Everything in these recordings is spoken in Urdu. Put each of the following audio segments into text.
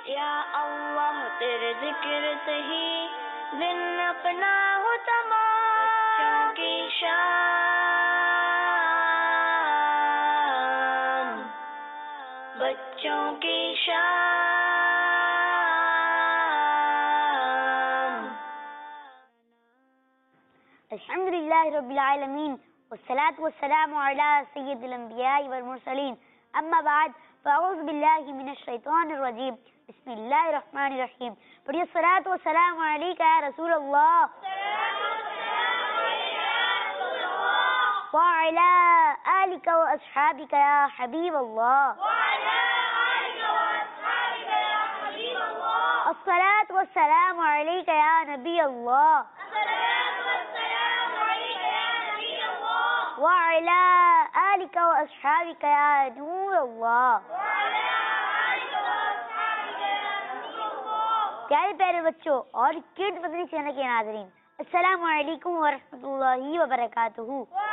یا اللہ تیرے ذکر سے ہی دن اپنا ہو تمام کی شان بچوں کی شان. الحمد للہ رب العالمین والصلاة والسلام علی سید الانبیاء والمرسلین اما بعد فاعوذ باللہ من الشیطان الرجیم بسم اللہ الرحمن الرحیم. پڑھیے الصلاة والسلام علیکہ یا رسول اللہ وعلی آلک واصحابک یا حبیب اللہ. الصلاة والسلام علیکہ یا نبی اللہ وعلی آلک واصحابک یا نور اللہ. پیارے پیارے بچوں اور کڈ مدنی چینل کے ناظرین، السلام علیکم ورحمۃ اللہ وبرکاتہ.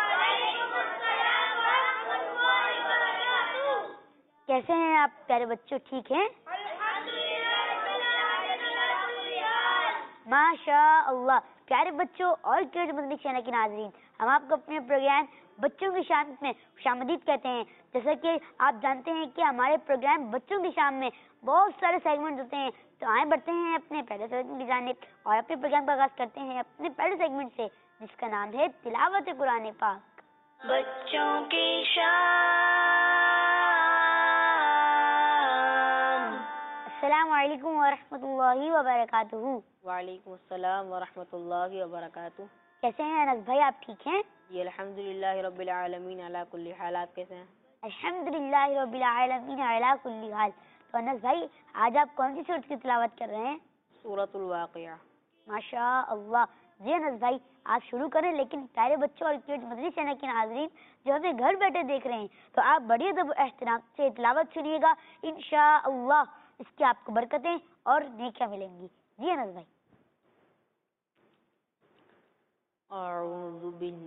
کیسے ہیں آپ پیارے بچوں؟ ٹھیک ہیں؟ ماشاء اللہ. پیارے بچوں اور کڈ مدنی چینل کے ناظرین، ہم آپ کو اپنے پروگرام بچوں کی شام میں خوش آمدید کہتے ہیں. جیسا کہ آپ جانتے ہیں کہ ہمارے پروگرام بچوں کی شام میں بہت سارے سیگمنٹ ہوتے ہیں. تو آئیں بڑھتے ہیں اپنے پہلے سیگمنٹ کی جانب اور اپنے پروگرام کا آغاز کرتے ہیں اپنے پہلے سیگمنٹ سے، جس کا نام ہے تلاوت قرآن پاک. بچوں کی شان. السلام علیکم ورحمۃ اللہ وبرکاتہ. وعلیکم السلام ورحمۃ اللہ وبرکاتہ. کیسے ہیں انس بھائی؟ آپ ٹھیک ہیں؟ جی الحمد للہ رب العالمین علی کل حال. آپ کیسے ہیں؟ الحمد للہ رب العالمین علی کل حال. تو انس بھائی آج آپ کون سی سورت کی تلاوت کر رہے ہیں؟ سورۃ الواقعہ. ماشاء اللہ. جی انس بھائی آپ شروع کریں، لیکن پیارے بچوں اور کڈ مدنی چینل کے ناظرین جو ہمیں گھر بیٹھے دیکھ رہے ہیں تو آپ بڑی ادب و احترام سے تلاوت سنیے گا. انشاءاللہ اس کی آپ کو برکتیں اور نیکیاں ملیں گی. جی انس بھائی. اعوذ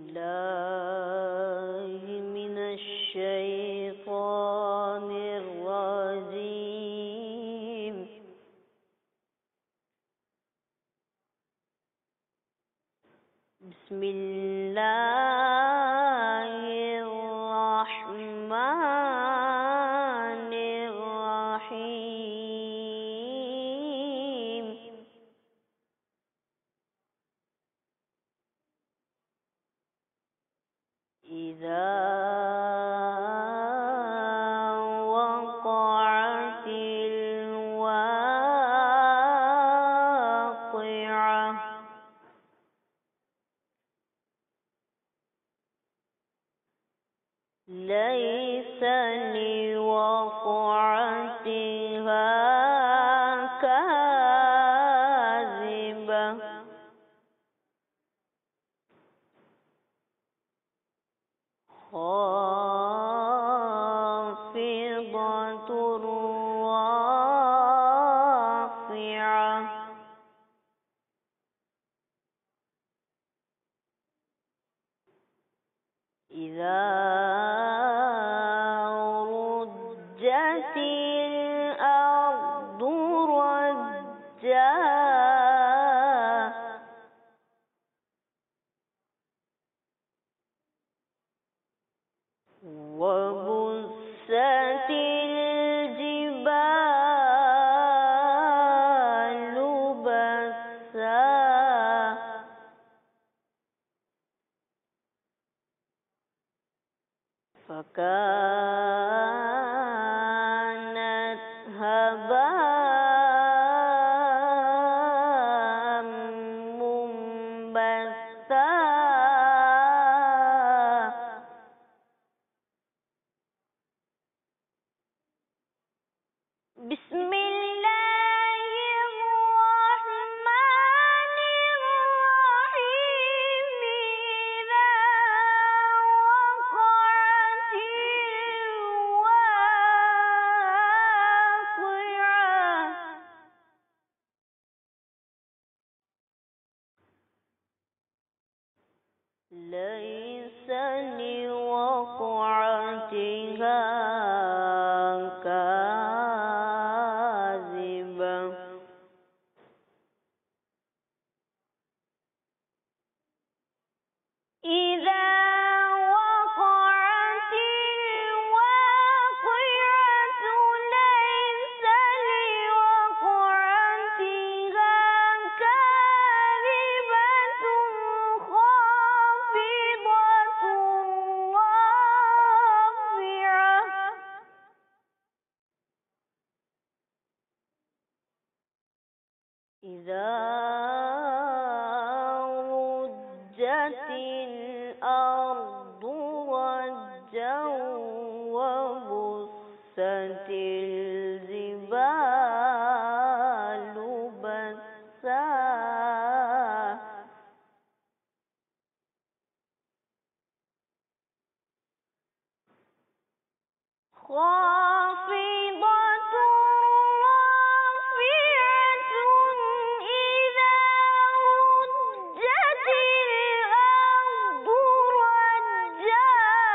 باللہ من الشیطان الرجیم. بسم اللہ الرحمن الرحیم. اذا وقعت الواقعة ليس لوقعتها كاذبة خافضة رافعة إذا رجت الأرض رجا وبست الجبال بسا فكانت هباء منبثا. بسم اللہ الرحمن الرحیم. اذا وقعت الواقعة إذا رجت الأرض رجا وبست الجبال بسا خافضة رافعة إذا رجت الأرض رجا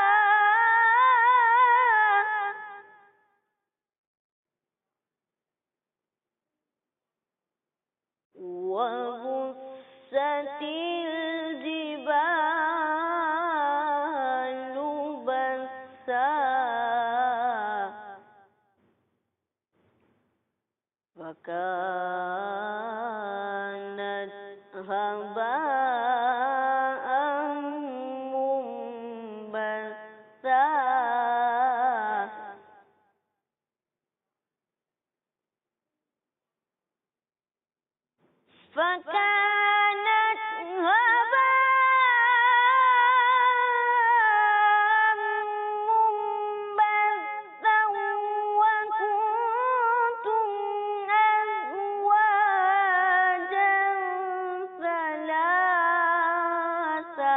وبست الجبال بسا فكانت هباء منبثا فكانت هباء منبثا وكنتم أزواجا ثلاثة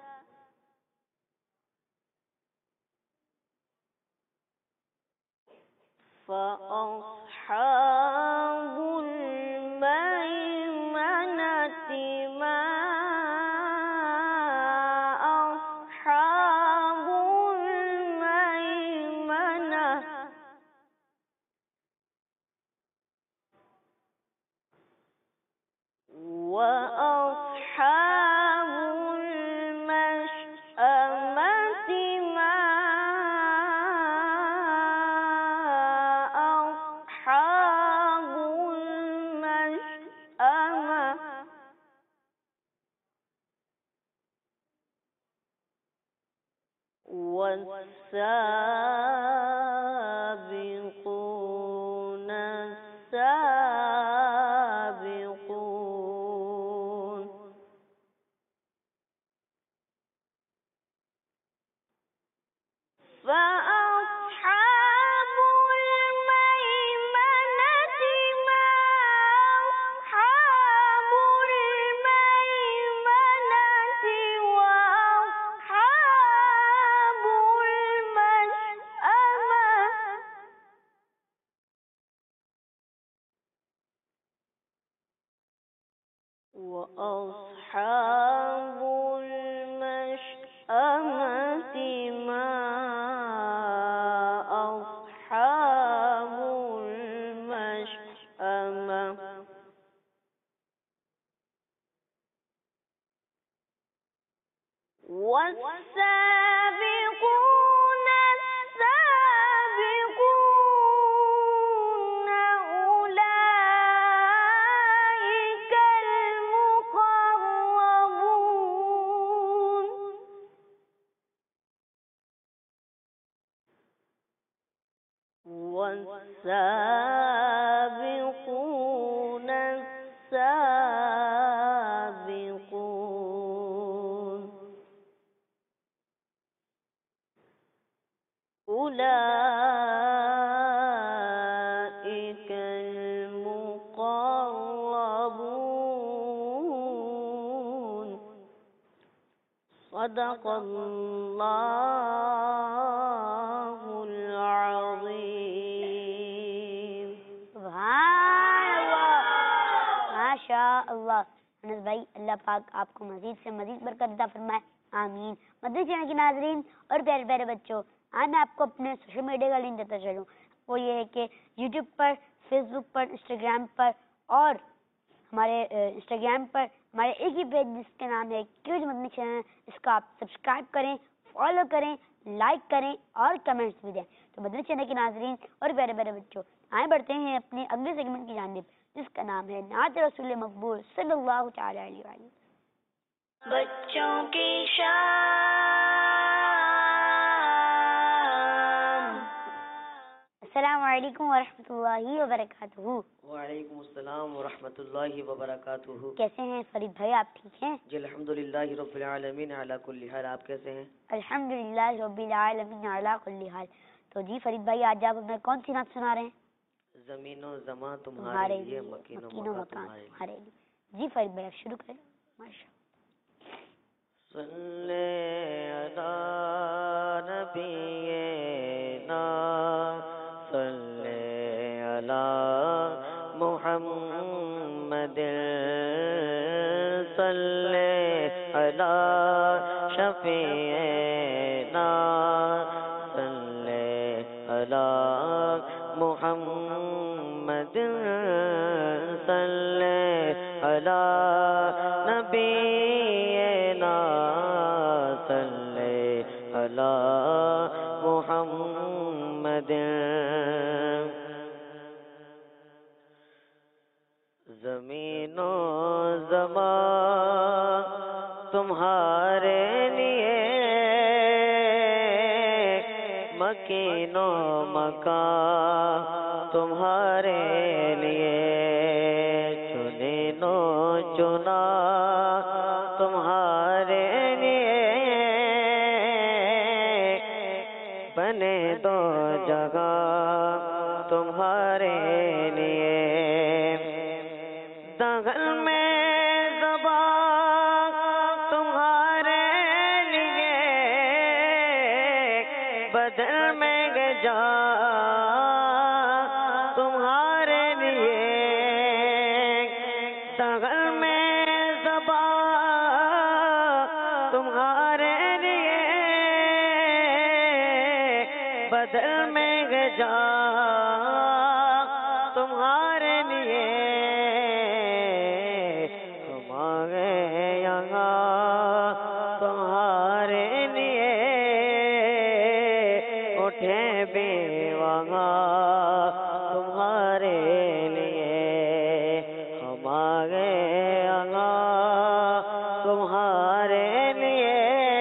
فأصحاب الميمنة ما أصحاب الميمنة وأصحاب المشأمة ما أصحاب المشأمة والسابقون السابقون فأصحاب الميمنة ما أصحاب الميمنة وأصحاب المشأمة وأصحاب المشأمة ما أصحاب المشأمة والسابقون السابقون أولئك المقربون والسابقون السابقون أولئك المقربون صدق الله العظيم सुभान अल्लाह, माशा अल्लाह। अनस भाई, अल्लाह पाक आपको मजीद से मजीद बरकत अता फरमाए, आमीन। मदनी चैनल के नाजरीन और प्यारे प्यारे बच्चों, आज मैं आपको अपने सोशल मीडिया का लिंक देता चलूँ। वो ये है कि यूट्यूब पर, फेसबुक पर, इंस्टाग्राम पर और हमारे इंस्टाग्राम पर हमारे एक ही पेज जिसका नाम है क्यूज मदनी चैनल, इसको आप सब्सक्राइब करें, फॉलो करें, लाइक करें और कमेंट्स भी दें। तो मदनी चैनल के नाजरीन और प्यारे प्यारे बच्चों, आए बढ़ते हैं अपने अगले सेगमेंट की जानिब, जिसका नाम है नात रसूल मकबूल सल्लल्लाहु तआला अलैहि वसल्लम। बच्चों की शान। السلام علیکم ورحمۃ اللہ وبرکاتہ. وعلیکم السلام ورحمۃ اللہ وبرکاتہ. کیسے ہیں فرید بھائی, آپ ٹھیک ہیں؟ جی الحمدللہ رب العالمین علی کل حال. آپ کیسے ہیں؟ الحمدللہ رب العالمین علی کل حال. تو جی فرید بھائی, آج آپ ہمیں کون سی نعت سنا رہے ہیں؟ زمین و زمان تمہارے لیے, مکین و مکان تمہارے لیے. جی فرید بھائی, آپ شروع کریں. ماشاء صلی علی نبینا صلی علی محمد صلی علی شفیعنا صلی علی محمد صلی علی نبینا صلی علی محمد. زمین و زمان تمہارے لیے, مکین و مکان تمہارے لیے, چنین و چنا تمہارے لیے, بنے دو جگہ تمہارے لیے. دغل میں زبان تمہارے لیے, بدل میں جان تمہارے لیے. دغل میں زبان تمہارے لیے, بدل میں جان تمہارے لیے. تمہارے لیے اٹھے بھی وہاں تمہارے لیے, ہم آ گئے یہاں تمہارے لیے,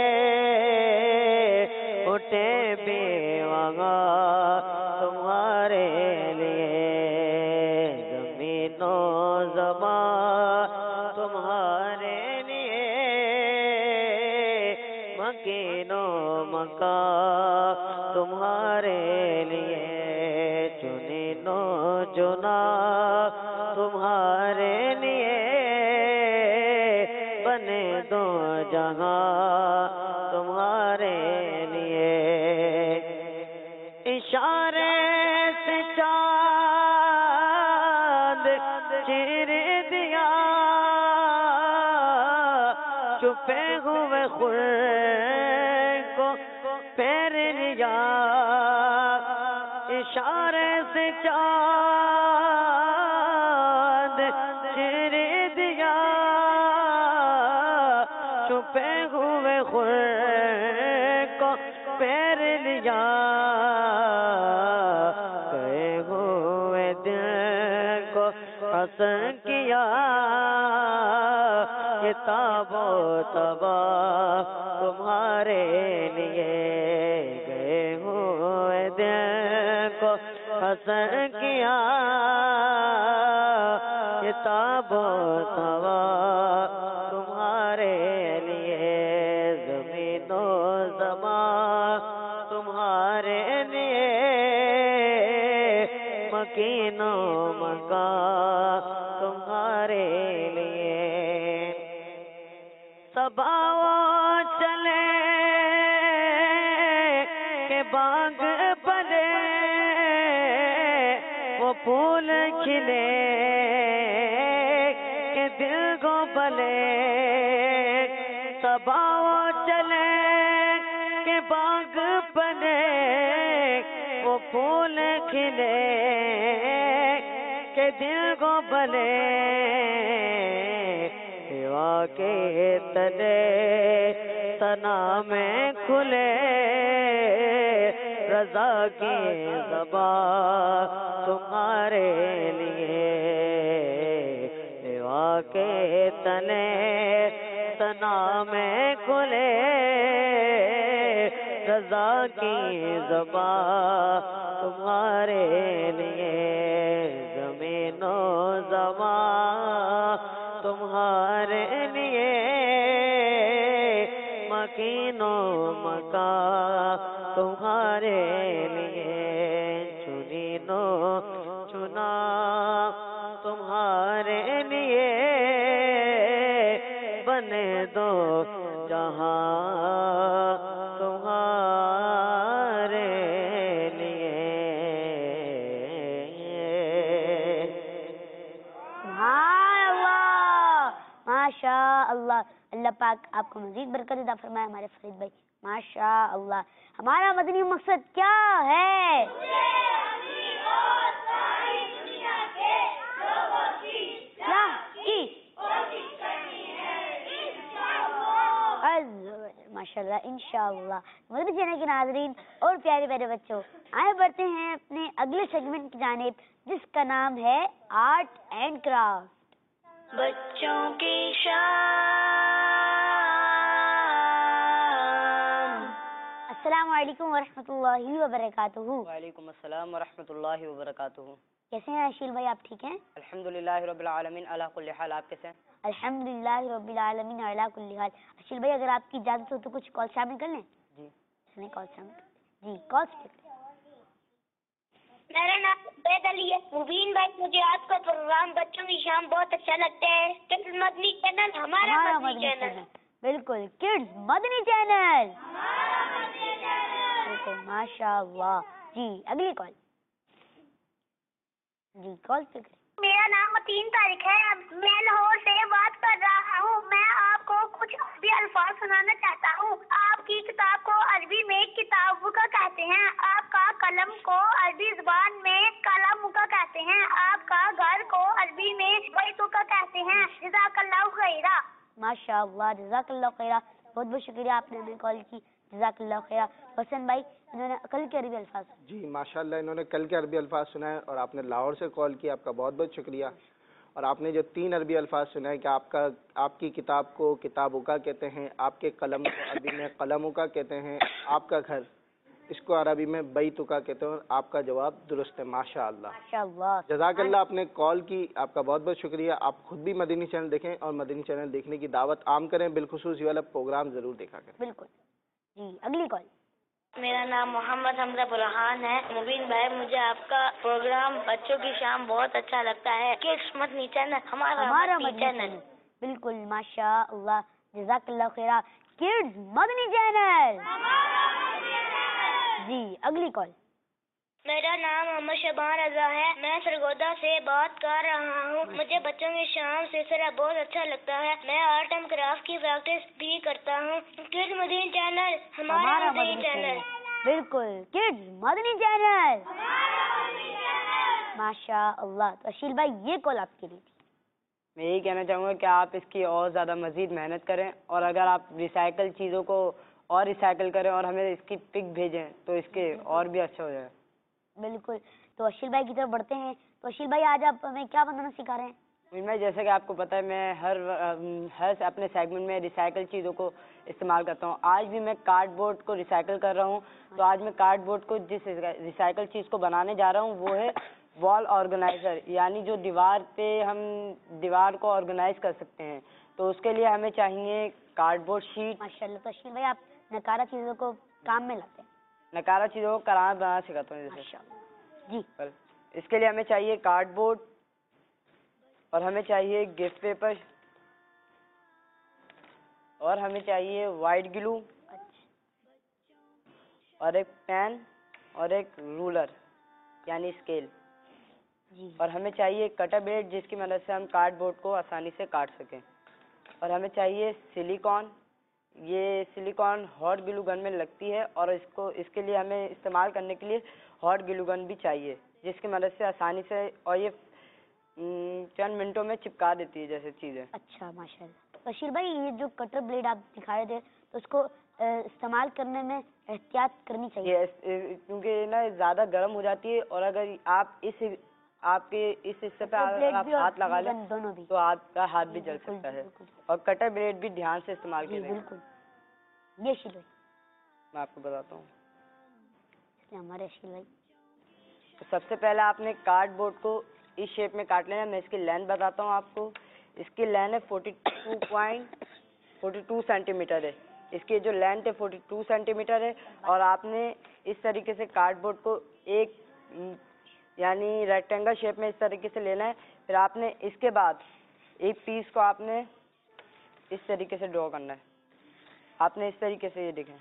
اٹھے بھی وہاں تمہارے لیے. زمین و زمان تمہارے لیے, مکین و مکان تمہارے لیے, چنین و چنا تمہارے لیے, بنے دو جہاں تمہارے لیے. اشارے سے چاند چیر دیا, چھپے ہوئے خود کو پیر لیا. اشارے سے چاند چیر دیا, چھپے ہوئے خود کو پیر لیا. گئے ہوئے دل کو حسن کیا, کتاب و تباہ تمہارے لیے. گئے ہوئے دل کو حسن کیا, کتاب و تباہ تمہارے لیے. زمین و زمان تمہارے لیے, مکین و مکان تمہارے لیے. صبا چلے کہ باغ بنے, وہ پھول کھلے کہ دل کو بلے. صبا چلے کہ باغ بنے, وہ پھول کھلے کہ دل کو بلے. سوا کے تلے ثنا میں کھلے, رضا کی زبان تمہارے لیے. سوا کے تلے ثنا میں کھلے, رضا کی زبان تمہارے لیے، زمین و زمان تمہارے لیے، مکین و مکان تمہارے لیے، چنین و چنا تمہارے لیے، بنے دو جہاں تمہارے لیے۔ سبحان اللہ، ماشاء اللہ۔ اللہ پاک آپ کو مزید برکت عطا فرمائے ہمارے فرید بھائی، ماشاء اللہ۔ ہمارا مدنی مقصد کیا ہے؟ کیا کی؟ ماشاء اللہ، انشاءاللہ۔ مدنی چینل کے ناظرین اور پیارے پیارے بچوں، آئے بڑھتے ہیں اپنے اگلے سیگمنٹ کی جانب، جس کا نام ہے آرٹ اینڈ کرافٹ۔ بچوں کی شام۔ السلام علیکم ورحمۃ اللہ وبرکاتہ۔ وعلیکم السلام ورحمۃ اللہ وبرکاتہ۔ کیسے ہیں اشیل بھائی، آپ ٹھیک ہیں؟ الحمدللہ رب العالمین علی کل حال، آپ کیسے ہیں؟ الحمدللہ رب العالمین علی کل حال۔ اشیل بھائی اگر آپ کی اجازت ہو تو کچھ کال شامل کر لیں؟ جی چلیں کال شامل کرتے ہیں۔ جی کال سے میرا نام عبید علی ہے۔ مبین بھائی، مجھے آپ کا پروگرام بچوں کی شام بہت اچھا لگتا ہے۔ کڈز مدنی چینل ہمارا مدنی چینل۔ بالکل، کڈز مدنی چینل، بالکل، ماشاء اللہ۔ جی اگلی کال، جی کال پہ کریں۔ میرا نام متین طارق ہے، میں لاہور سے بات کر رہا ہوں۔ میں آپ کو کچھ عربی الفاظ سنانا چاہتا ہوں۔ آپ کی کتاب کو عربی میں کتاب کا کہتے ہیں، آپ کا قلم کو عربی زبان میں قلم کا کہتے ہیں، آپ کا گھر کو عربی میں بیت کا کہتے ہیں۔ جزاک اللہ خیرہ۔ ماشاء اللہ، جزاک اللہ خیرہ۔ بہت بہت شکریہ، آپ نے ہمیں کال کی، جزاک اللہ خیرہ۔ حسن بھائی، انہوں نے کل کے عربی الفاظ۔ جی ماشاءاللہ، انہوں نے کل کے عربی الفاظ سنائے اور آپ نے لاہور سے کال کی، آپ کا بہت بہت شکریہ۔ اور آپ نے جو 3 عربی الفاظ سنائے کہ آپ کی کتاب کو کتابوں کا کہتے ہیں، آپ کے قلم کو عربی میں قلموں کا کہتے ہیں، آپ کا گھر اس کو عربی میں بیتوں کا کہتے ہیں، اور آپ کا جواب درست ہے، ماشاء اللہ۔ ماشاء اللہ، جزاک اللہ، آپ نے کال کی، آپ کا بہت بہت شکریہ۔ آپ خود بھی مدنی چینل دیکھیں اور مدنی چینل دیکھنے کی دعوت عام کریں، بالخصوص یہ والا پروگرام ضرور دیکھا کریں۔ بالکل۔ جی اگلی کال۔ میرا نام محمد حمزہ برہان ہے۔ مبین بھائی، مجھے آپ کا پروگرام بچوں کی شام بہت اچھا لگتا ہے۔ کڈز مدنی چینل ہمارا مدنی چینل۔ بالکل، ماشاء اللہ، جزاک اللہ خیرہ۔ کڈز مدنی چینل۔ جی اگلی کال۔ میرا نام محمد شبان رضا ہے، میں سرگودا سے بات کر رہا ہوں۔ مجھے بچوں کی شام سلسلہ بہت اچھا لگتا ہے۔ میں آرٹ اینڈ کرافٹ کی پریکٹس بھی کرتا ہوں۔ کڈز مدنی چینل ہمارا مدنی چینل۔ بالکل، کڈز مدنی چینل، ماشاء اللہ۔ تو اشیل بھائی، یہ کال آپ کے لیے تھی۔ میں یہی کہنا چاہوں گا کہ آپ اس کی اور زیادہ مزید محنت کریں، اور اگر آپ ریسائیکل چیزوں کو اور ریسائیکل کریں اور ہمیں اس کی پک بھیجیں تو اس کے اور بھی اچھا ہو جائے۔ بالکل، تو اشیل بھائی کی طرف بڑھتے ہیں۔ تو اشیل بھائی، آج آپ ہمیں کیا بنانا سکھا رہے ہیں؟ میں جیسے کہ آپ کو پتہ ہے، میں ہر اپنے سیگمنٹ میں ریسائیکل چیزوں کو استعمال کرتا ہوں۔ آج بھی میں کارڈ بورڈ کو ریسائیکل کر رہا ہوں، تو آج میں کارڈ بورڈ کو جس ریسائیکل چیز کو بنانے جا رہا ہوں وہ ہے وال آرگنائزر، یعنی جو دیوار پہ ہم دیوار کو آرگنائز کر سکتے ہیں۔ تو اس کے لیے ہمیں چاہیے کارڈ بورڈ شیٹ۔ ماشاء اللہ۔ تو اشیل بھائی، آپ نکارہ چیزوں کو کام میں لاتے ہیں۔ نکارہ چیزوں کو کرانا بنانا سکھاتا ہوں جیسے۔ ماشاء اللہ۔ جی اس کے لیے ہمیں چاہیے کارڈ بورڈ، اور ہمیں چاہیے گفٹ پیپر، اور ہمیں چاہیے وائٹ گلو، اور ایک پین، اور ایک رولر یعنی اسکیل، جی اور ہمیں چاہیے کٹر بلیڈ جس کی مدد سے ہم کارڈ بورڈ کو آسانی سے کاٹ سکیں، اور ہمیں چاہیے سلیکون۔ یہ سلیکون ہاٹ گلو گن میں لگتی ہے، اور اس کے لیے ہمیں استعمال کرنے کے لیے ہاٹ گلو گن بھی چاہیے جس کی مدد سے آسانی سے، اور یہ چند منٹوں میں چپکا دیتی ہے جیسے چیزیں۔ اچھا، ماشاء اللہ۔ اشیل بھائی، یہ جو کٹر بلیڈ آپ دکھا رہے تھے، تو اس کو استعمال کرنے میں احتیاط کرنی چاہیے، کیونکہ نا زیادہ گرم ہو جاتی ہے، اور اگر آپ کے اس حصے پہ آپ ہاتھ لگا لیں تو آپ کا ہاتھ بھی جل سکتا ہے، اور کٹر بلیڈ بھی دھیان سے استعمال جی کریں۔ بالکل۔ یہ اشیل بھائی، میں آپ کو بتاتا ہوں. ہمارے اشیل بھائی تو سب سے پہلے آپ نے کارڈ بورڈ کو اس شیپ میں کاٹ لینا. میں اس کی لینتھ بتاتا ہوں آپ کو. اس کی لینتھ ہے 42.42 سینٹی میٹر ہے. اس کی جو لینتھ ہے 42 سینٹی میٹر ہے. اور آپ نے اس طریقے سے کارڈ بورڈ کو ایک یعنی ریکٹینگل شیپ میں اس طریقے سے لینا ہے. پھر آپ نے اس کے بعد ایک پیس کو آپ نے اس طریقے سے ڈرا کرنا ہے. آپ نے اس طریقے سے یہ دیکھیں,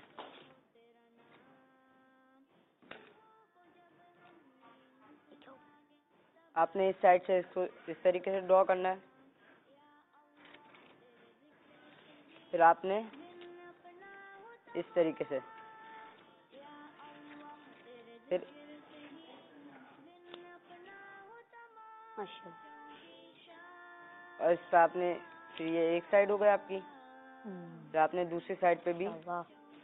آپ نے اس سائڈ سے اس کو اس طریقے سے ڈرا کرنا ہے. پھر آپ نے اس طریقے سے پھر ماشاء اور اس پہ آپ نے پھر یہ ایک سائڈ ہو گیا آپ کی. پھر آپ نے دوسری سائڈ پہ بھی اللہ.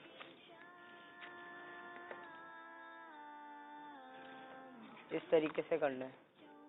اس طریقے سے کرنا ہے.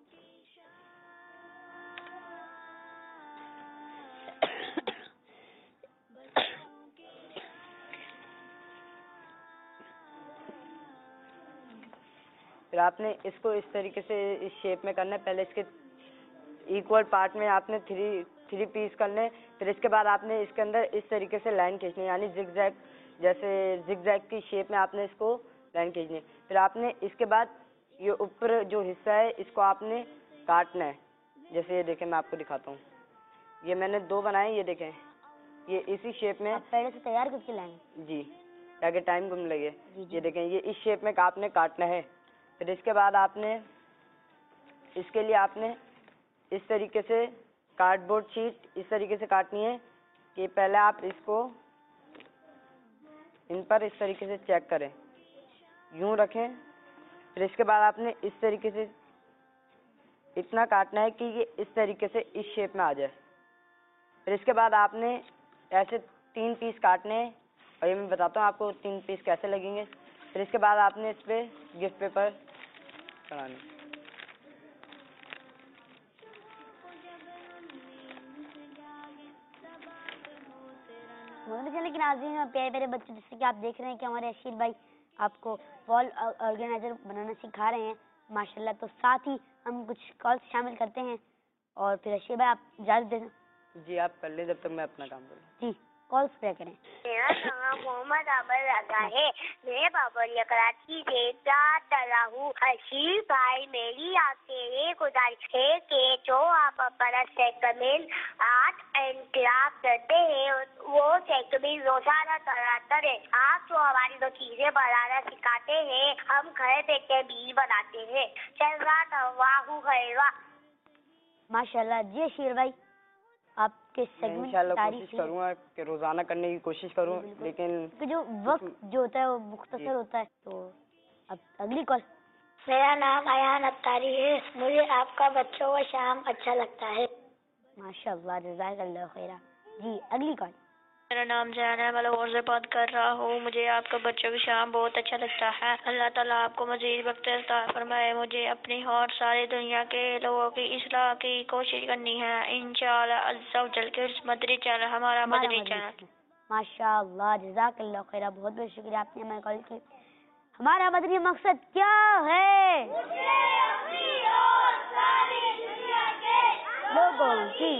پھر آپ نے اس کو اس طریقے سے اس شیپ میں کرنا ہے. پہلے اس کے ایکول پارٹ میں آپ نے تھری پیس کرنے. پھر اس کے بعد آپ نے اس کے اندر اس طریقے سے لائن کھینچنی ہے, یعنی زگ زیگ, جیسے زگ زیگ کی شیپ میں آپ نے اس کو لائن کھینچنی ہے. پھر آپ نے اس کے بعد یہ اوپر جو حصہ ہے اس کو آپ نے کاٹنا ہے. جیسے یہ دیکھیں, میں آپ کو دکھاتا ہوں. یہ میں نے 2 بنائے, یہ دیکھیں, یہ اسی شیپ میں. آپ پہلے سے تیار کر کے لائیں. جی, تاکہ ٹائم کم لگے. جی. یہ دیکھیں, یہ اس شیپ میں آپ نے کاٹنا ہے. پھر اس کے بعد آپ نے اس کے لیے آپ نے اس طریقے سے کارڈ بورڈ شیٹ اس طریقے سے کاٹنی ہے کہ پہلے آپ اس کو ان پر اس طریقے سے چیک کریں, یوں رکھیں. پھر اس کے بعد آپ نے اس طریقے سے اتنا کاٹنا ہے کہ یہ اس طریقے سے اس شیپ میں آ جائے. پھر اس کے بعد آپ نے ایسے 3 پیس کاٹنے ہیں, اور یہ میں بتاتا ہوں آپ کو 3 پیس کیسے لگیں گے. پھر اس کے بعد آپ نے اس پہ گفٹ پیپر چڑھانا. چینل کے ناظرین اور پیارے پیارے بچے, جیسے کہ آپ دیکھ رہے ہیں کہ ہمارے اشیل بھائی آپ کو وال آرگنائزر بنانا سکھا رہے ہیں ماشاءاللہ. تو ساتھ ہی ہم کچھ کالس شامل کرتے ہیں, اور پھر اشیل بھائی آپ اجازت دیں. جی, آپ کر لیں جب تک میں اپنا کام کروں. جی, کالس پہ کریں. میرا نام محمد عامر رضا ہے. میں بابریا کراچی سے بات کر رہا ہوں. اشیل بھائی, میری آپ سے یہ گزارش ہے کہ جو آپ اپنا سیکمل آرٹ اینڈ کرافٹ کرتے ہیں وہ سیکمل روزانہ کراتا ہے. آپ جو ہماری 2 چیزیں بنانا سکھاتے ہیں ہم گھر بیٹھے بھی بناتے ہیں. چل رہا واہ خیرہ. ماشاءاللہ. جی اشیل بھائی, آپ کے میں سیگمنٹ انشاءاللہ تعریف کوشش کروں گا کہ روزانہ کرنے کی کوشش کروں, لیکن جو وقت جو ہوتا ہے وہ مختصر ہوتا ہے. تو اب اگلی کال. میرا نام ایان اتاری ہے. مجھے آپ کا بچوں کا شام اچھا لگتا ہے. ماشاءاللہ, جزاک اللہ خیرہ. جی, اگلی کال. میرا نام زیان ہے, میں لاہور سے بات کر رہا ہوں. مجھے آپ کا بچوں کی شام بہت اچھا لگتا ہے. اللہ تعالیٰ آپ کو مزید وقت عطا فرمائے. مجھے اپنی اور ساری دنیا کے لوگوں کی اصلاح کی کوشش کرنی ہے انشاءاللہ عز و جل. کے مدری چینل ہمارا مدری چینل. ماشاءاللہ, جزاک اللہ خیرہ. بہت بہت شکریہ, آپ نے ہمیں کال کی. ہمارا مدنی مقصد کیا ہے؟ لوگوں کی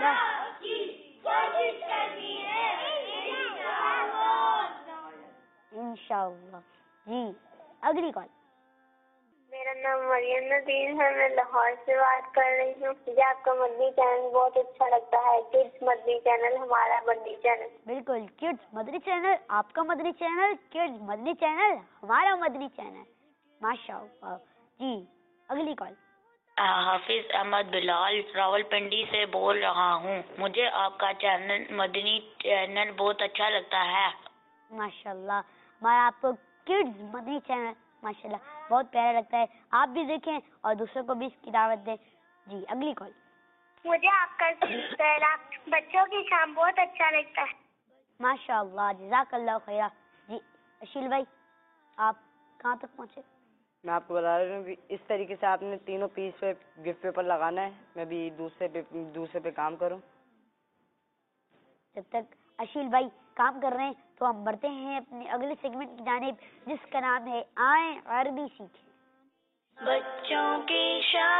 انشاءاللہ. جی, اگلی کال. میرا نام مریم ندیم ہے. میں لاہور سے بات کر رہی ہوں. مجھے آپ کا مدنی چینل بہت اچھا لگتا ہے. کڈس مدنی چینل ہمارا مدنی چینل. بالکل, کڈس مدنی چینل آپ کا مدنی چینل, کڈس مدنی چینل ہمارا مدنی چینل. ماشاءاللہ. جی, اگلی کال. حافظ احمد بلال راولپنڈی سے بول رہا ہوں. مجھے آپ کا چینل مدنی چینل بہت اچھا لگتا ہے. ماشاءاللہ, ہمارا آپ کو کڈس مدنی چینل ماشاءاللہ بہت پیارا لگتا ہے. آپ بھی دیکھیں اور دوسروں کو بھی اس کی دعوت دیں. جی, اگلی کال. مجھے آپ کا پہلا بچوں کی شام بہت اچھا لگتا ہے. ماشاءاللہ, جزاک اللہ خیرہ. جی, اشیل بھائی آپ کہاں تک پہنچے؟ میں آپ کو بتا رہا ہوں اس طریقے سے آپ نے تینوں پیس پہ گفٹ پیپر لگانا ہے. میں بھی دوسرے پہ کام کروں. جب تک اشیل بھائی کام کر رہے ہیں تو ہم بڑھتے ہیں اپنے اگلے سیگمنٹ کی جانب جس کا نام ہے آئیں عربی سیکھیں. بچوں کی شام.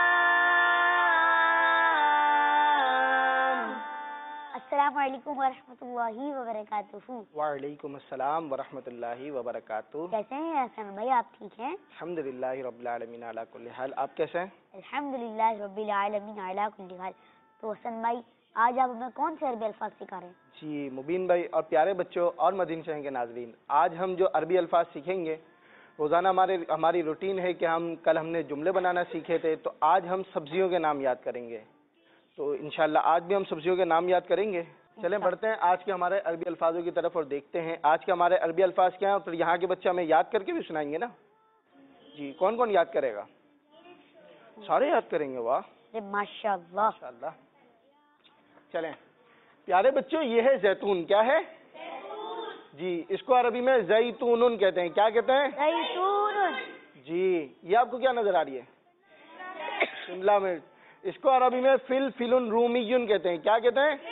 السلام علیکم ورحمۃ اللہ وبرکاتہ. وعلیکم السلام ورحمۃ اللہ وبرکاتہ. کیسے ہیں حسن بھائی؟ آپ ٹھیک ہیں؟ الحمدللہ رب العالمین علی کل حال. آپ کیسے ہیں؟ الحمدللہ رب العالمین علی کل حال. تو حسن بھائی آج آپ ہمیں کون سے عربی الفاظ سکھا رہے ہیں؟ جی مبین بھائی اور پیارے بچوں اور مدین شہر کے ناظرین، آج ہم جو عربی الفاظ سیکھیں گے، روزانہ ہماری روٹین ہے کہ کل ہم نے جملے بنانا سیکھے تھے، تو آج ہم سبزیوں کے نام یاد کریں گے. تو انشاءاللہ آج بھی ہم سبزیوں کے نام یاد کریں گے. چلیں بڑھتے ہیں آج کے ہمارے عربی الفاظوں کی طرف اور دیکھتے ہیں آج کے ہمارے عربی الفاظ کیا ہیں. اور پھر یہاں کے بچے ہمیں یاد کر کے بھی سنائیں گے نا. جی کون کون یاد کرے گا؟ سارے یاد کریں گے. واہ ماشاء اللہ. ماشاءاللہ. چلیں پیارے بچوں، یہ ہے زیتون. کیا ہے؟ جی اس کو عربی میں زیتون کہتے ہیں. کیا کہتے ہیں؟ زیتون. جی یہ آپ کو کیا نظر آ رہی ہے؟ شملہ مرچ. اس کو عربی میں فلفل رومیون کہتے ہیں. کیا کہتے ہیں؟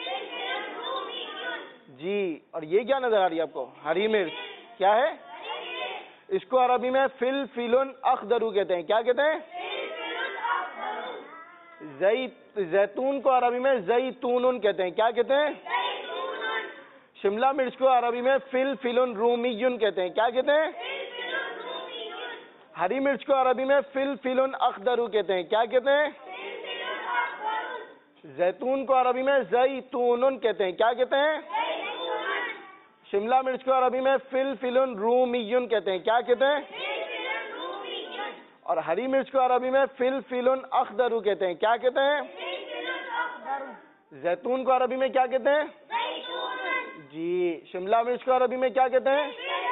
جی اور یہ کیا نظر آ رہی ہے آپ کو؟ ہری مرچ. کیا ہے؟ اس کو عربی میں فلفل اخضر کہتے ہیں. کیا کہتے ہیں؟ زیتون کو عربی میں زیتون کہتے ہیں. کیا کہتے ہیں؟ شملہ مرچ کو عربی میں فلفل رومیون کہتے ہیں. کیا کہتے ہیں؟ ہری مرچ کو عربی میں فلفل اخضر کہتے ہیں. کیا کہتے ہیں؟ زیتون کو عربی میں زیتون کہتے ہیں. کیا کہتے ہیں؟ شملہ مرچ کو عربی میں فلفل رومیون کہتے ہیں. کیا کہتے ہیں؟ اور ہری مرچ کو عربی میں فلفل اخضر کہتے ہیں. کیا کہتے ہیں؟ زیتون کو عربی میں کیا کہتے ہیں؟ جی شملہ مرچ کو عربی میں کیا کہتے ہیں؟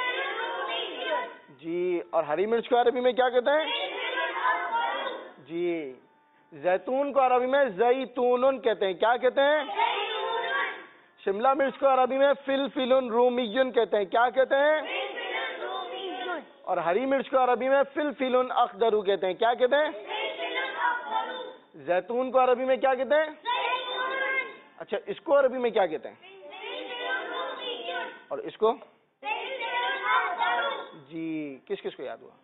جی اور ہری مرچ کو عربی میں کیا کہتے ہیں؟ جی زیتون کو عربی میں زیتون کہتے ہیں. کیا کہتے ہیں؟ شملہ مرچ کو عربی میں فلفل رومیون کہتے ہیں. کیا کہتے ہیں؟ اور ہری مرچ کو عربی میں فلفل اخضر کہتے ہیں. کیا کہتے ہیں؟ زیتون کو عربی میں کیا کہتے ہیں؟ اچھا اس کو عربی میں کیا کہتے ہیں؟ اور اس کو؟ جی کس کس کو یاد ہوا؟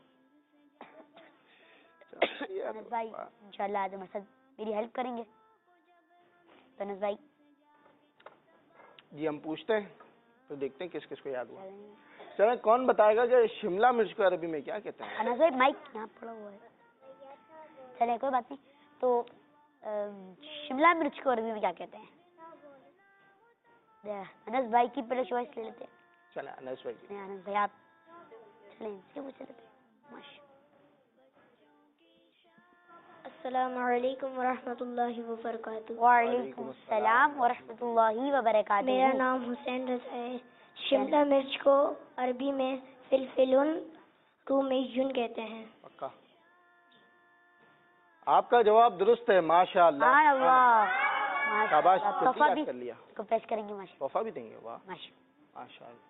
انس بھائی انشاءاللہ آج ہمارے ساتھ میری ہیلپ کریں گے. انس بھائی جی ہم پوچھتے ہیں تو دیکھتے ہیں کس کس کو یاد ہوا. چلیں کون بتائے گا کہ شملہ مرچ کو عربی میں کیا کہتے ہیں؟ انس بھائی مائک یہاں پڑا ہوا ہے. چلے کوئی بات نہیں. تو شملہ مرچ کو عربی میں کیا کہتے ہیں؟ انس بھائی کی پہلے چوائس لے لیتے ہیں. چلیں انس بھائی. انس بھائی آپ چلیں ان سے پوچھ لیتے ہیں. السلام علیکم ورحمۃ اللہ وبرکاتہ. وعلیکم السلام ورحمۃ اللہ وبرکاتہ. میرا نام حسین رضا ہے. شملہ مرچ کو عربی میں فلفل رومیون کہتے ہیں. پکا آپ کا جواب درست ہے. ماشاء اللہ. شاباش. تحفہ بھی کر لیا کو پیش کریں گے. ماشاء تحفہ بھی دیں گے. واہ ماشاء ماشاء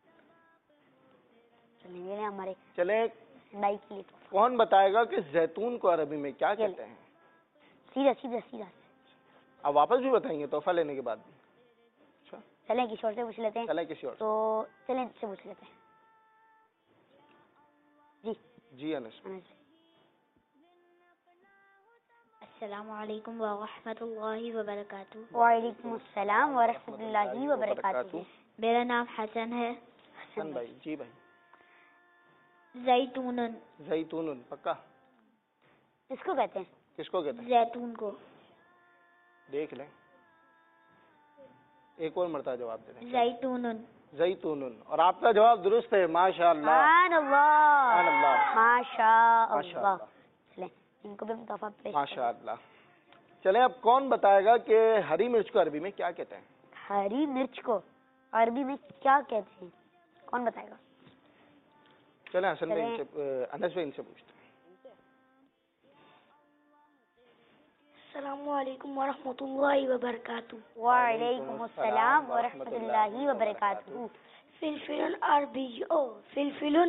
چلیں ہمارے چلیں بھائی کے لیے کون بتائے گا کہ زیتون کو عربی میں کیا کہتے ہیں؟ سیدھا سیدھا سیدھا. آپ واپس بھی بتائیں گے تحفہ لینے کے بعد بھی؟ اچھا چلیں کسی اور سے پوچھ لیتے ہیں. چلیں کسی اور تو چلیں اس سے پوچھ لیتے ہیں. جی جی انس. السلام علیکم ورحمۃ اللہ وبرکاتہ. وعلیکم السلام ورحمۃ اللہ وبرکاتہ. میرا نام حسن ہے. حسن بھائی. جی بھائی. زیتون. زیتون. پکا کس کو کہتے ہیں؟ کس کو کہتے ہیں؟ زیتون کو. دیکھ لیں ایک اور مرتبہ جواب دے دیں. زیتون. زیتون. اور آپ کا جواب درست ہے. ماشاء اللہ. سبحان اللہ. سبحان اللہ. ماشاء ماشاء اللہ. اللہ. چلیں ان کو بھی ہم تحفہ پیش ماشاء اللہ. چلیں اب کون بتائے گا کہ ہری مرچ کو عربی میں کیا کہتے ہیں؟ ہری مرچ کو عربی میں کیا کہتے ہیں؟ کون بتائے گا؟ چلیں حسن بھائی ان سے انس بھائی ان سے پوچھتے ہیں. السلام علیکم ورحمۃ اللہ وبرکاتہ. وعلیکم السلام ورحمۃ اللہ وبرکاتہ. فلفل عربی فلفل.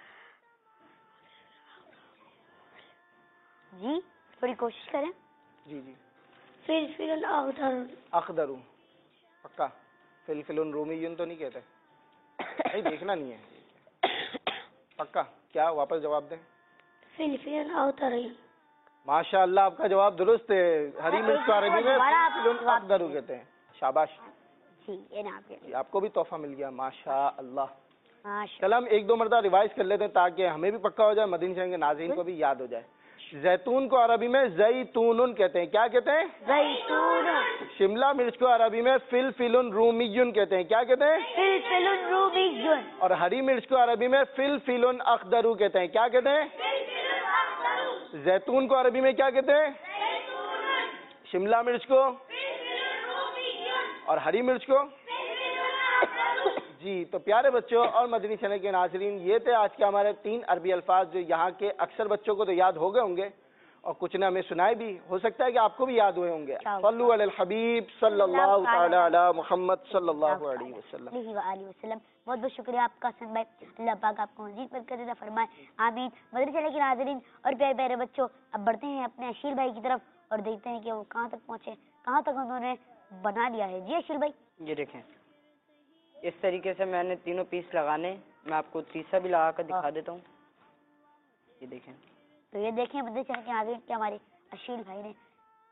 جی تھوڑی کوشش کریں. جی جی. فلفل اخضر. اخضر. پکا. فلفل رومیون تو نہیں کہتے؟ نہیں دیکھنا نہیں ہے پکا. کیا واپس جواب دیں؟ فلفل ہوتا رہی. ماشاء اللہ آپ کا جواب درست ہے. ہری مرچ کو عربی میں دوبارہ آپ فلفل جواب اخضر کہتے ہیں. شاباش جی یہ نا آپ جی، آپ کو بھی تحفہ مل گیا. ماشاء اللہ. ماشاء چل ہم ایک دو مرتبہ ریوائز کر لیتے ہیں تاکہ ہمیں بھی پکا ہو جائے، مدین شہر کے ناظرین کو بھی یاد ہو جائے. زیتون کو عربی میں زیتون کہتے ہیں. کیا کہتے ہیں؟ زیتون. شملہ مرچ کو عربی میں فلفل رومی کہتے ہیں. کیا کہتے ہیں؟ فلفل رومی. اور ہری مرچ کو عربی میں فلفل اخضر کہتے ہیں. کیا کہتے ہیں؟ زیتون کو عربی میں کیا کہتے ہیں؟ شملہ مرچ کو اور ہری مرچ کو. جی تو پیارے بچوں اور مدنی چینل کے ناظرین، یہ تھے آج کے ہمارے 3 عربی الفاظ جو یہاں کے اکثر بچوں کو تو یاد ہو گئے ہوں گے اور کچھ نے ہمیں سنائے بھی. ہو سکتا ہے کہ آپ کو بھی یاد ہوئے ہوں گے. صلو علی الحبیب صلی اللہ تعالی علی محمد صلی اللہ علیہ وسلم. علیہ وسلم. بہت بہت شکریہ آپ کا حسن بھائی. اللہ پاک آپ کو مزید برکت عطا فرمائے. آمین. مدنی چینل کے ناظرین اور پیارے پیارے بچوں، اب بڑھتے ہیں اپنے اشیل بھائی کی طرف اور دیکھتے ہیں کہ وہ کہاں تک پہنچے، کہاں تک انہوں نے بنا لیا ہے. جی اشیل بھائی. یہ دیکھیں اس طریقے سے میں نے تینوں پیس لگانے. میں آپ کو تیسرا بھی لگا کر دکھا دیتا ہوں. یہ دیکھیں. تو یہ دیکھیں مدنی چینل کے ناظرین کہ ہمارے اشیل بھائی نے.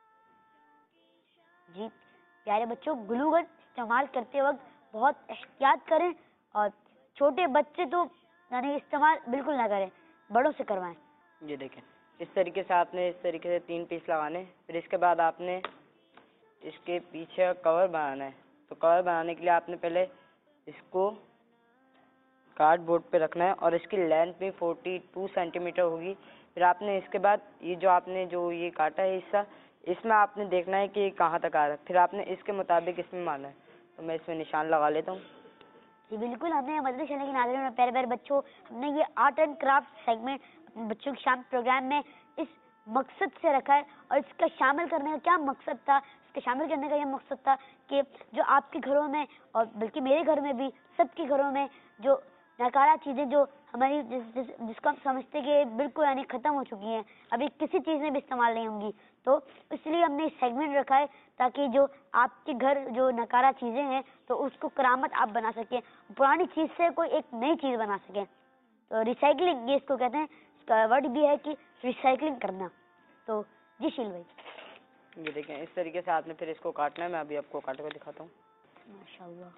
جی پیارے بچوں، گلو گن استعمال کرتے وقت بہت احتیاط کریں اور چھوٹے بچے تو یعنی استعمال بالکل نہ کریں، بڑوں سے کروائیں. یہ دیکھیں اس طریقے سے آپ نے اس طریقے سے 3 پیس لگانے. پھر اس کے بعد آپ نے اس کے پیچھے کور بنانا ہے. تو کور بنانے کے لیے آپ نے پہلے اس کو کارڈ بورڈ پہ رکھنا ہے اور اس کی لینتھ بھی 42 سینٹی میٹر ہوگی. پھر آپ نے اس کے بعد یہ جو آپ نے جو یہ کاٹا ہے حصہ، اس میں آپ نے دیکھنا ہے کہ یہ کہاں تک آ رہا ہے. پھر آپ نے اس کے مطابق اس میں مارنا ہے. تو میں اس میں نشان لگا لیتا ہوں. جی بالکل. ہم نے مدنی چینل کے ناظرین اور پیارے پیارے بچوں، ہم نے یہ آرٹ اینڈ کرافٹ سیگمنٹ اپنے بچوں کی شام پروگرام میں اس مقصد سے رکھا ہے. اور اس کا شامل کرنے کا کیا مقصد تھا؟ اس کے شامل کرنے کا یہ مقصد تھا کہ جو آپ کے گھروں میں اور بلکہ میرے گھر میں بھی سب کے گھروں میں جو ناکارہ چیزیں جو ہماری جس کو ہم سمجھتے کہ بالکل یعنی ختم ہو چکی ہیں، ابھی کسی چیز میں بھی استعمال نہیں ہوں گی، تو اس لیے ہم نے سیگمنٹ رکھا ہے تاکہ جو آپ کے گھر جو ناکارہ چیزیں ہیں تو اس کو کرامت آپ بنا سکیں، پرانی چیز سے کوئی ایک نئی چیز بنا سکیں. تو ریسائکلنگ یہ اس کو کہتے ہیں. اس کا ورڈ بھی ہے کہ ریسائکلنگ کرنا. تو جی شیل بھائی. یہ دیکھیں اس طریقے سے آپ نے پھر اس کو کاٹنا ہے. میں ابھی آپ کو کاٹ کر دکھاتا ہوں. ماشاء اللہ.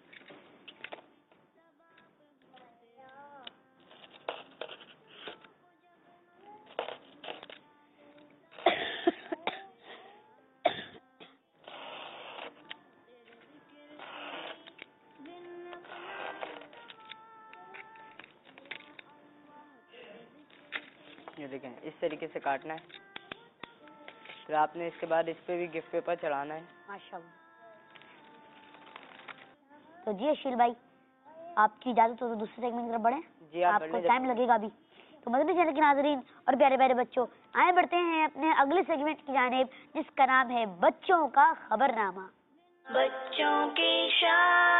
یہ دیکھیں اس طریقے سے کاٹنا ہے. پھر آپ نے اس کے بعد اس پہ بھی گفٹ پیپر چڑھانا ہے. ماشاء اللہ. تو جی اشیل بھائی آپ کی اجازت ہو تو دوسرے سیگمنٹ کی طرف بڑھیں. جی آپ کو ٹائم لگے گا ابھی. تو مدنی چینل کے ناظرین اور پیارے پیارے بچوں، آئے بڑھتے ہیں اپنے اگلے سیگمنٹ کی جانب جس کا نام ہے بچوں کا خبر نامہ. بچوں کی شام.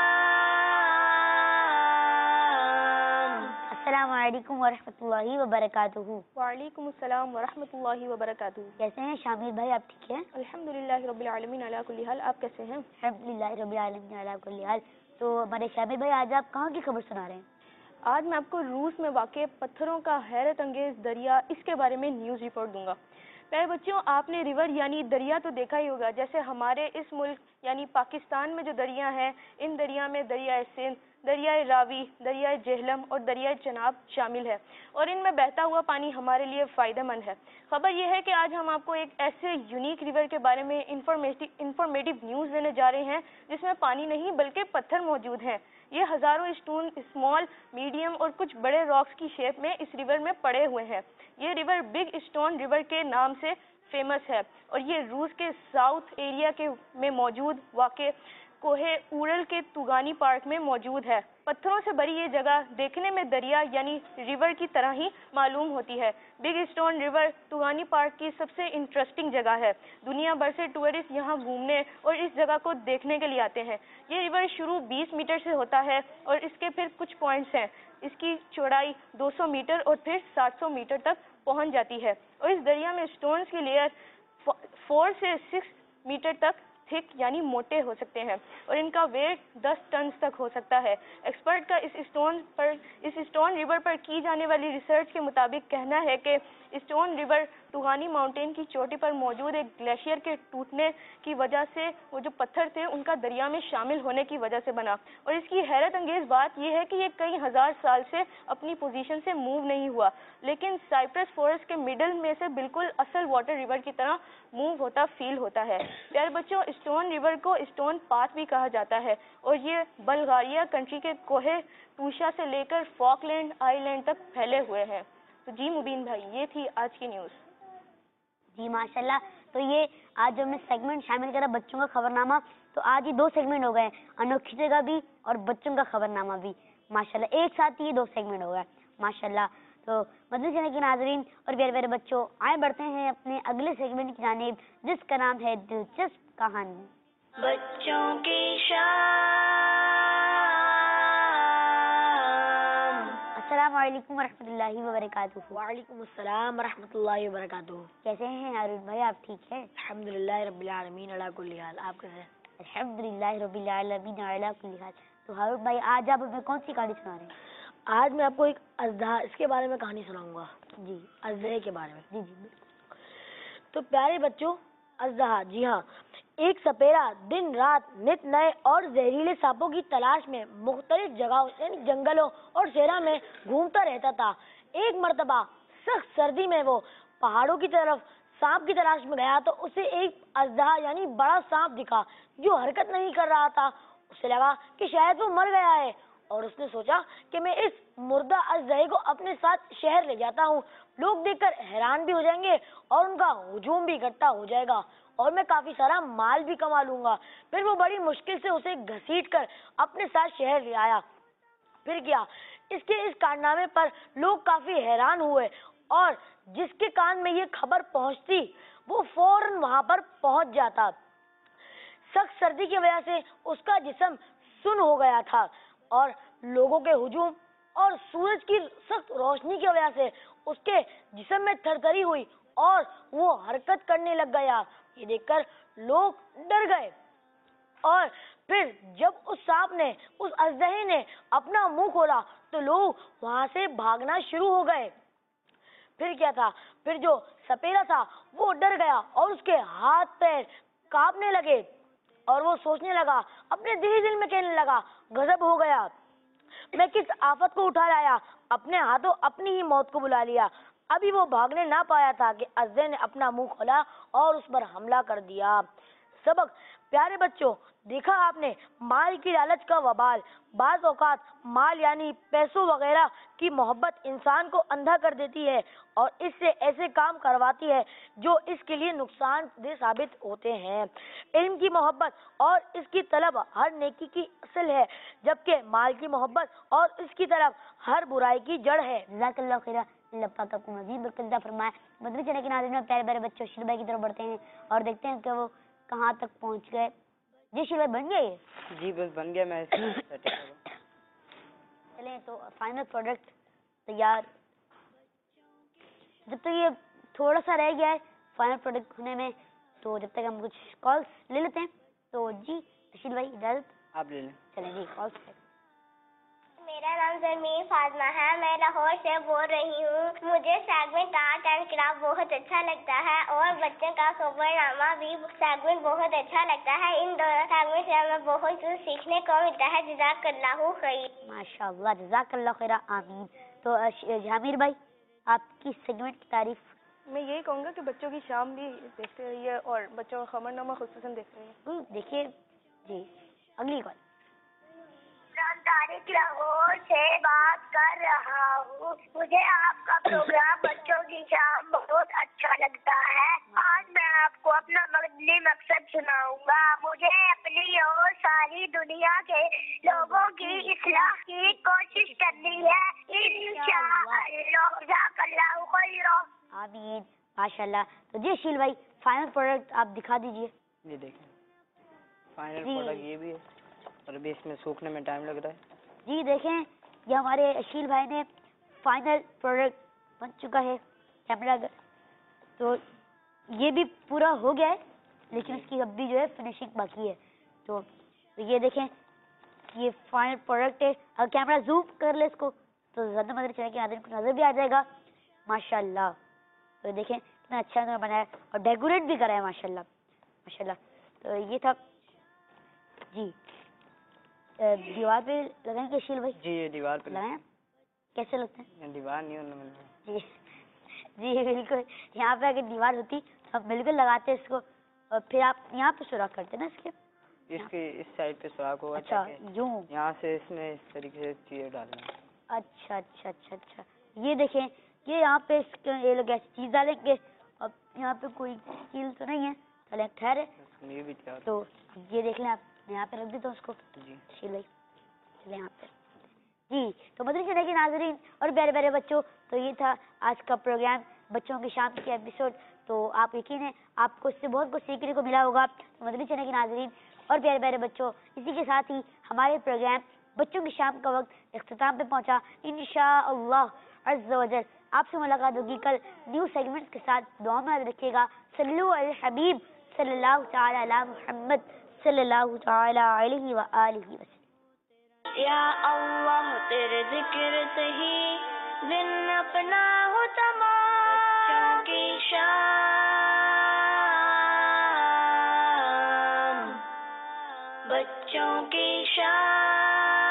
السلام علیکم ورحمۃ اللہ وبرکاتہ. وعلیکم السلام ورحمۃ اللہ وبرکاتہ. کیسے ہیں شامل بھائی؟ آپ ٹھیک ہیں؟ الحمدللہ رب العالمین علی کل حال. آپ کیسے ہیں؟ الحمدللہ رب العالمین علی کل حال. تو ہمارے شامل بھائی آج آپ کہاں کی خبر سنا رہے ہیں؟ آج میں آپ کو روس میں واقع پتھروں کا حیرت انگیز دریا اس کے بارے میں نیوز رپورٹ دوں گا. پیارے بچوں، آپ نے ریور یعنی دریا تو دیکھا ہی ہوگا. جیسے ہمارے اس ملک یعنی پاکستان میں جو دریا ہیں، ان دریا میں دریائے سندھ، دریائے راوی، دریائے جہلم اور دریائے چناب شامل ہے، اور ان میں بہتا ہوا پانی ہمارے لیے فائدہ مند ہے. خبر یہ ہے کہ آج ہم آپ کو ایک ایسے یونیک ریور کے بارے میں انفارمیٹیو نیوز دینے جا رہے ہیں جس میں پانی نہیں بلکہ پتھر موجود ہیں. یہ ہزاروں اسٹون اسمال، میڈیم اور کچھ بڑے راکس کی شیپ میں اس ریور میں پڑے ہوئے ہیں. یہ ریور بگ اسٹون ریور کے نام سے فیمس ہے اور یہ روس کے ساؤتھ ایریا میں موجود واقع کوہ اورل کے توگانی پارک میں موجود ہے. پتھروں سے بھری یہ جگہ دیکھنے میں دریا یعنی ریور کی طرح ہی معلوم ہوتی ہے. بگ اسٹون ریور توگانی پارک کی سب سے انٹرسٹنگ جگہ ہے. دنیا بھر سے ٹورسٹ یہاں گھومنے اور اس جگہ کو دیکھنے کے لیے آتے ہیں. یہ ریور شروع 20 میٹر سے ہوتا ہے اور اس کے پھر کچھ پوائنٹس ہیں. اس کی چوڑائی 200 میٹر اور پھر 700 میٹر تک پہنچ جاتی ہے، اور اس دریا میں اسٹونز کی لیئر 4 سے 6 میٹر تک थिक यानी मोटे हो सकते हैं और इनका वेट 10 टन तक हो सकता है। एक्सपर्ट का इस स्टोन रिवर पर की जाने वाली रिसर्च के मुताबिक कहना है कि स्टोन रिवर टूहानी माउंटेन की चोटी पर मौजूद एक ग्लेशियर के टूटने की वजह से वो जो पत्थर थे उनका दरिया में शामिल होने की वजह से बना। और इसकी हैरत अंगेज बात यह है कि ये कई हजार साल से अपनी पोजीशन से मूव नहीं हुआ, लेकिन साइप्रस फॉरेस्ट के मिडल में से बिल्कुल असल वाटर रिवर की तरह मूव होता फील होता है। प्यारे बच्चों, स्टोन रिवर को स्टोन पाथ भी कहा जाता है और ये बल्गारिया कंट्री के कोहे टूशा से लेकर फॉकलैंड आइलैंड तक फैले हुए हैं। तो जी मुबीन भाई, ये थी आज की न्यूज़। जी माशाल्लाह। तो ये आज जो हमने सेगमेंट शामिल करा बच्चों का खबरनामा, तो आज ये 2 सेगमेंट हो गए, अनोखी जगह भी और बच्चों का खबरनामा भी। माशाल्लाह एक साथ ही ये 2 सेगमेंट हो गए माशाल्लाह। तो मदनी चैनल के नाज़रीन और प्यारे प्यारे बच्चों, आए बढ़ते हैं अपने अगले सेगमेंट की जानिब, जिसका नाम है दिलचस्प कहानी। बच्चों की अस्सलाम वालेकुम वरहमतुल्लाहि वबरकातुहू। वालेकुम अस्सलाम वरहमतुल्लाहि वबरकातुहू। कैसे हैं आरिफ भाई, आप ठीक हैं? अल्हम्दुलिल्लाह रब्बिल आलमीन अला कुल्ली हाल। आप कैसे हैं? अल्हम्दुलिल्लाह रब्बिल आलमीन अला कुल्ली हाल। तो आरिफ भाई, आज आप हमें कौन सी कहानी सुना रहे हैं? आज मैं आपको एक अजदहा इसके बारे में कहानी सुनाऊंगा। जी, अजदहे के बारे में। जी जी। तो प्यारे बच्चों, अजदहा, जी हाँ, एक सपेरा दिन रात नित नए और जहरीले सांपों की तलाश में मुख्तलिफ जगहों यानी जंगलों और सेरा में घूमता रहता था। एक मर्तबा सख्त सर्दी में वो पहाड़ों की तरफ सांप की तलाश में गया तो उसे एक अजदहा यानी बड़ा सांप दिखा जो हरकत नहीं कर रहा था। उसे लगा कि शायद वो मर गया है और उसने सोचा कि मैं इस मुर्दा अजदहे को अपने साथ शहर ले जाता हूँ। लोग देखकर हैरान भी हो जाएंगे और उनका हुजूम भी इकट्ठा हो जाएगा और मैं काफी सारा माल भी कमा लूंगा। फिर वो बड़ी मुश्किल से उसे घसीट कर अपने साथ शहर ले आया। फिर क्या, इसके इस कारनामे पर लोग काफी हैरान हुए और जिसके कान में ये खबर पहुंचती वो फौरन वहां पर पहुंच जाता। सख्त सर्दी की वजह से उसका जिस्म सुन्न हो गया था और लोगों के हुजूम और सूरज की सख्त रोशनी की वजह से उसके जिस्म में थरथरी हुई और वो हरकत करने लग गया। ये देखकर लोग डर गए और फिर जब उस सांप ने, उस अजदहे ने अपना मुंह खोला तो लोग वहां से भागना शुरू हो गए। फिर क्या था, फिर जो सपेरा था वो डर गया और उसके हाथ पैर कांपने लगे और वो सोचने लगा, अपने दिल में कहने लगा, गजब हो गया, मैं किस आफत को उठा लाया, अपने हाथों अपनी ही मौत को बुला लिया। अभी वो भागने ना पाया था कि अजदहे ने अपना मुंह खोला और उस पर हमला कर दिया। सबक, प्यारे बच्चों, देखा आपने माल की लालच का वबाल। बाज़ औकात माल यानी पैसों वगैरह की मोहब्बत इंसान को अंधा कर देती है और इससे ऐसे काम करवाती है जो इसके लिए नुकसानदेह साबित होते हैं। इल्म की मोहब्बत और इसकी तलब हर नेकी की असल है, जबकि माल की मोहब्बत और इसकी तलब हर बुराई की जड़ है। जज़ाकल्लाहु खैरा, अल्लाह पाक आपको मज़ीद बरकत अता फरमाए। मदनी चैनल के नाज़रीन में प्यारे प्यारे बच्चों, शिल भाई की तरफ बढ़ते हैं और देखते हैं कि वो कहाँ तक पहुँच गए। जी शिल भाई, बन गए? जी बस बन गया। मैं चलें तो फाइनल प्रोडक्ट तैयार। जब तक ये थोड़ा सा रह गया है फाइनल प्रोडक्ट होने में, तो जब तक हम कुछ कॉल्स ले लेते हैं। तो जी शिल भाई, इजाज़त? आप ले लें। चलें जी, कॉल्स पे। मेरा नाम ज़मीर फातिमा है, मैं लाहौर से बोल रही हूँ। मुझे सेगमेंट आर्ट एंड क्राफ्ट बहुत अच्छा लगता है और बच्चों का खबरनामा भी सेगमेंट बहुत अच्छा लगता है। इन दोनों सेगमेंट से हमें बहुत कुछ सीखने को मिलता है। जज़ाकल्लाहु खैर। माशाअल्लाह, जज़ाकल्लाहु खैरा, आमीन। तो जामिर भाई, आपकी सेगमेंट की तारीफ। मैं यही कहूँगा कि बच्चों की शाम भी देखते रहिए और बच्चों का खबरनामा खुसूसन देखते रहिए। देखिए जी, अगली कॉल। तारिक लाहौर से बात कर रहा हूँ। मुझे आपका प्रोग्राम बच्चों की शाम बहुत अच्छा लगता है। आज मैं आपको अपना मदनी मकसद सुनाऊंगा। मुझे अपनी और सारी दुनिया के लोगों की इस्लाह की कोशिश करनी है। इंशाअल्लाह, जज़ाकल्लाहु खैर। आमीन, माशाल्लाह। तो जी शील भाई, फाइनल प्रोडक्ट आप दिखा दीजिए। ये देखें, फाइनल प्रोडक्ट ये भी है और अभी इसमें सूखने में टाइम लग रहा है। जी देखें, ये हमारे अशील भाई ने फाइनल प्रोडक्ट बन चुका है कैमरा। तो ये भी पूरा हो गया है, لیکن اس کی اب بھی جو ہے فنیشنگ باقی ہے. تو یہ دیکھیں یہ فائنل پروڈکٹ ہے. اگر کیمرہ زوم کر لے اس کو تو زیادہ مدد چلے کہ ناظرین کو نظر بھی آ جائے گا. ماشاء اللہ. تو دیکھیں کتنا اچھا انہوں نے بنایا اور ڈیکوریٹ بھی کرا ہے ماشاء اللہ ماشاء اللہ. تو یہ تھا جی. دیوار پہ لگائیں گے شیل بھائی؟ جی یہ دیوار پہ لگائیں. کیسے لگتے ہیں؟ دیوار نہیں ہونا. جی جی بالکل. یہاں پہ اگر دیوار ہوتی تو ہم بالکل لگاتے اس کو اور پھر آپ یہاں پہ سوراخ کرتے نا اس کے اس سائڈ پہ سوراخ ہوگا. اچھا یوں یہاں سے اس میں اس طریقے سے چیزیں ڈالنا. اچھا اچھا اچھا اچھا. یہ دیکھیں یہ یہاں پہ یہ لوگ ایسی چیز ڈالیں گے. اب یہاں پہ کوئی کیل تو نہیں ہے. چلیں خیر ہے. یہ بھی تیار. تو یہ دیکھ لیں آپ یہاں پہ رکھ دیتا ہوں اس کو. جی چلے یہاں پہ. جی تو مدنی چینل کے ناظرین اور پیارے پیارے بچوں تو یہ تھا آج کا پروگرام بچوں کی شام کی ایپیسوڈ. تو آپ یقین ہے آپ کو اس سے بہت کچھ سیکھنے کو ملا ہوگا. تو مدنی چینل کے ناظرین اور پیارے پیارے بچوں اسی کے ساتھ ہی ہمارے پروگرام بچوں کی شام کا وقت اختتام پہ پہنچا. انشاءاللہ عز و جل آپ سے ملاقات ہوگی کل نیو سیگمنٹ کے ساتھ. دعا میں یاد رکھیے گا. صلو علی الحبیب صلی اللہ تعالی علی محمد صلی اللہ تعالی علیہ وآلہ وسلم. یا اللہ تیرے ذکر سے ہی دن اپنا ہو تمام کی شام بچوں کی شام